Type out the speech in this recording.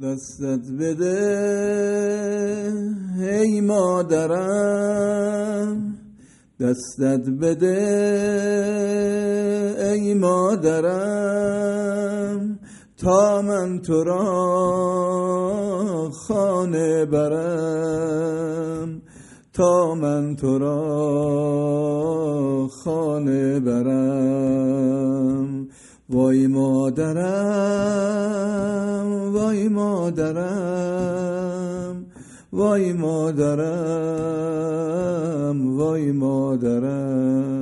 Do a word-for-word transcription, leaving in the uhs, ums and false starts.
دستت بده ای مادرم، دستت بده ای مادرم، تا من تو را خانه برم، تا من تو را خانه برم. وای مادرم، وای مادرم، وای مادرم، وای مادرم.